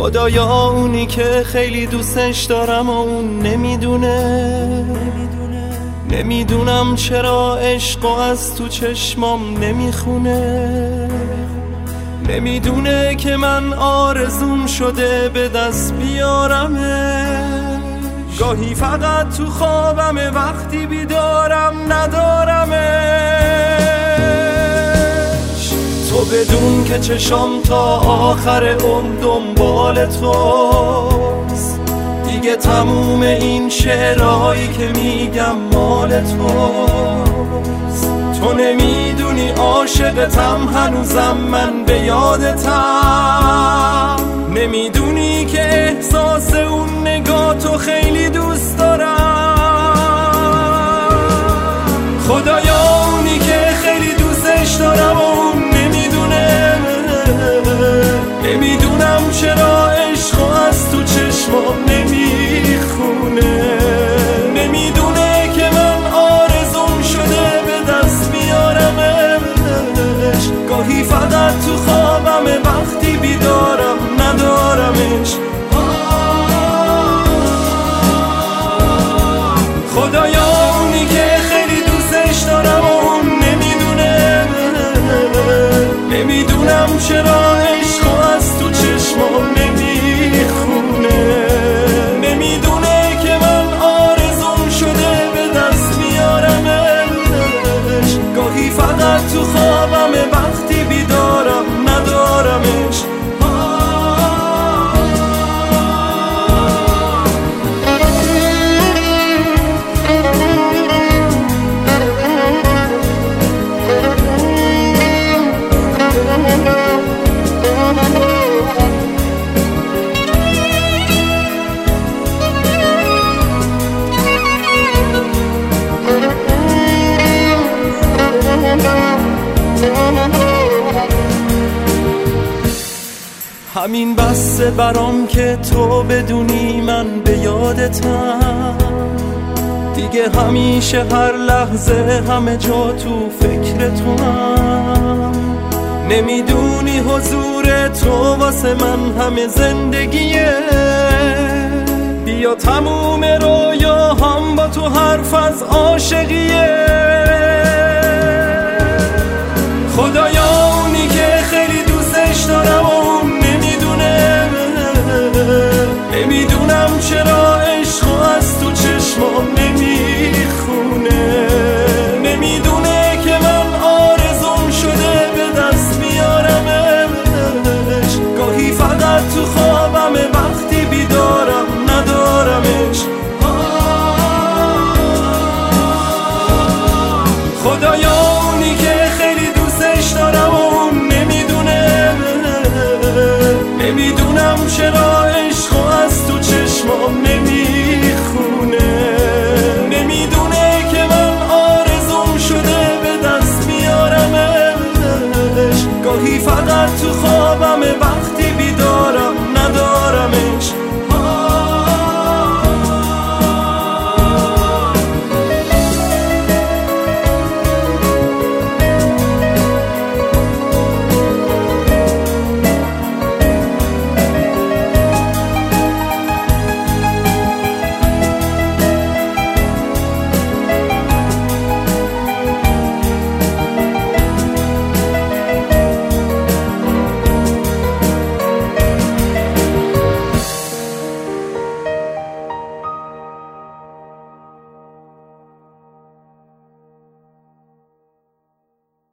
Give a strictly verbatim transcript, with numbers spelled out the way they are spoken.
خدایا اونی که خیلی دوستش دارم و اون نمیدونه، نمیدونم چرا عشق و از تو چشمام نمیخونه، نمیدونه که من آرزوم شده به دست بیارمه. گاهی فقط تو خوابم وقتی بیدارم ندارمش. تو بدون که چشام تا آخر عمر دنبال توست، دیگه تموم این شعرهایی که میگم مال توست. تو نمیدونی عاشقتم هنوزم من به یادتم، نمیدونی که احساس اون نگاه تو خیلی دوست دارم. خدایا اونی که خیلی دوستش دارم و اون نمیدونه، نمیدونم چرا عشق از تو چشمام نمیخونه، نمیدونه که من آرزوم شده به دست بیارمش. گاهی فقط تو خوابم وقتی بیدارم ندارمش. خدایا اونی که خیلی دوستش دارم و اون نمیدونه، نمیدونم چرا عشق از تو چشمام نمیخونه، نمیدونه که من آرزوم شده به دست میارمش. گاهی فقط تو خوابم وقتی بیدارم ندارمش. همین بسه برام که تو بدونی من به یادتم، دیگه همیشه هر لحظه همه جا تو فکرتونم. نمیدونی حضور تو واسه من همه زندگیه، بیا تموم رویا هم با تو حرف از عاشقیه. خدایا اونی که خیلی دوستش دارم و اون نمیدونه، نمیدونم چرا عشق از تو چشمام نمیخونه، نمیدونه که من آرزوم شده به دست بیارمش. گاهی فقط تو خوابم وقتی بیدارم ندارمش. خدایا